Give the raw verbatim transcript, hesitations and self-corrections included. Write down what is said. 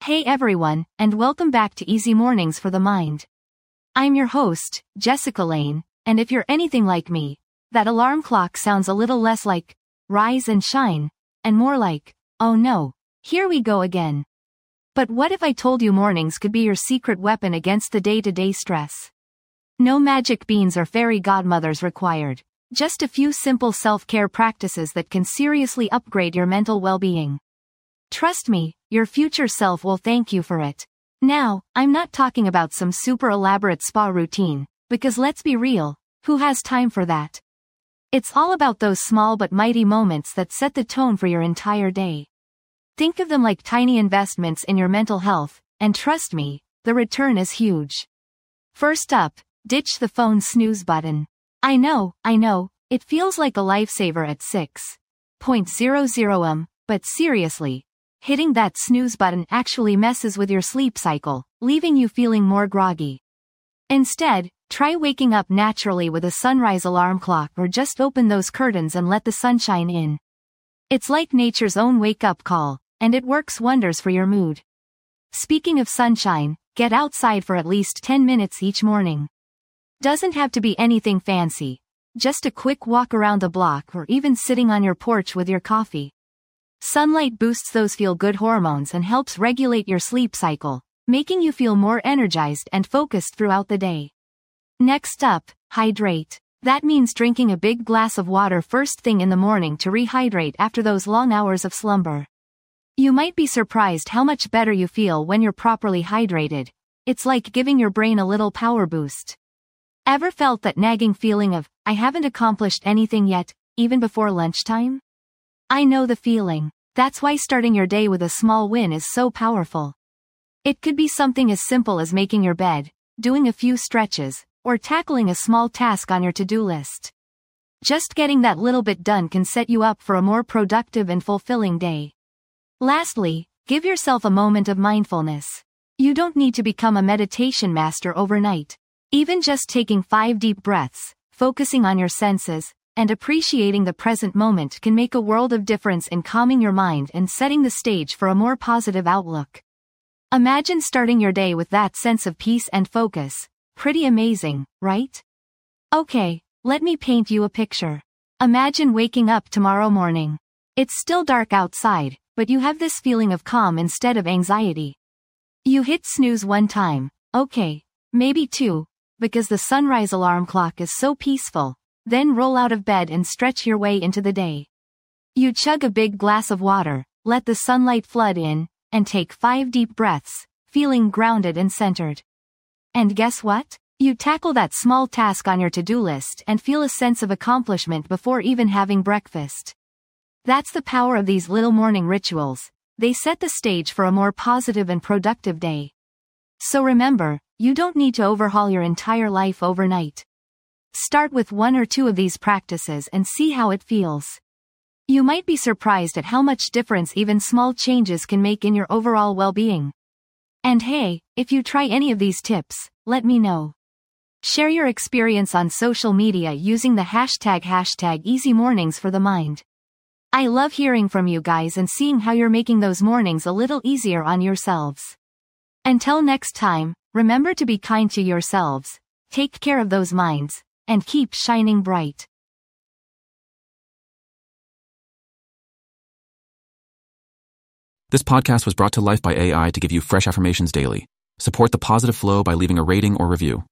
Hey everyone, and welcome back to Easy Mornings for the Mind. I'm your host, Jessica Lane, and if you're anything like me, that alarm clock sounds a little less like, rise and shine, and more like, oh no, here we go again. But what if I told you mornings could be your secret weapon against the day-to-day stress? No magic beans or fairy godmothers required, just a few simple self-care practices that can seriously upgrade your mental well-being. Trust me, your future self will thank you for it. Now, I'm not talking about some super elaborate spa routine, because let's be real, who has time for that? It's all about those small but mighty moments that set the tone for your entire day. Think of them like tiny investments in your mental health, and trust me, the return is huge. First up, ditch the phone snooze button. I know, I know, it feels like a lifesaver at six hundred a m, but seriously, hitting that snooze button actually messes with your sleep cycle, leaving you feeling more groggy. Instead, try waking up naturally with a sunrise alarm clock or just open those curtains and let the sunshine in. It's like nature's own wake-up call, and it works wonders for your mood. Speaking of sunshine, get outside for at least ten minutes each morning. Doesn't have to be anything fancy, just a quick walk around the block or even sitting on your porch with your coffee. Sunlight boosts those feel-good hormones and helps regulate your sleep cycle, making you feel more energized and focused throughout the day. Next up, hydrate. That means drinking a big glass of water first thing in the morning to rehydrate after those long hours of slumber. You might be surprised how much better you feel when you're properly hydrated. It's like giving your brain a little power boost. Ever felt that nagging feeling of, I haven't accomplished anything yet, even before lunchtime? I know the feeling. That's why starting your day with a small win is so powerful. It could be something as simple as making your bed, doing a few stretches, or tackling a small task on your to-do list. Just getting that little bit done can set you up for a more productive and fulfilling day. Lastly, give yourself a moment of mindfulness. You don't need to become a meditation master overnight. Even just taking five deep breaths, focusing on your senses, and appreciating the present moment can make a world of difference in calming your mind and setting the stage for a more positive outlook. Imagine starting your day with that sense of peace and focus. Pretty amazing, right? Okay, let me paint you a picture. Imagine waking up tomorrow morning. It's still dark outside, but you have this feeling of calm instead of anxiety. You hit snooze one time, okay, maybe two, because the sunrise alarm clock is so peaceful. Then roll out of bed and stretch your way into the day. You chug a big glass of water, let the sunlight flood in, and take five deep breaths, feeling grounded and centered. And guess what? You tackle that small task on your to-do list and feel a sense of accomplishment before even having breakfast. That's the power of these little morning rituals. They set the stage for a more positive and productive day. So remember, you don't need to overhaul your entire life overnight. Start with one or two of these practices and see how it feels. You might be surprised at how much difference even small changes can make in your overall well-being. And hey, if you try any of these tips, let me know. Share your experience on social media using the hashtag hashtag EasyMornings for the Mind. I love hearing from you guys and seeing how you're making those mornings a little easier on yourselves. Until next time, remember to be kind to yourselves, take care of those minds, and keep shining bright. This podcast was brought to life by A I to give you fresh affirmations daily. Support the positive flow by leaving a rating or review.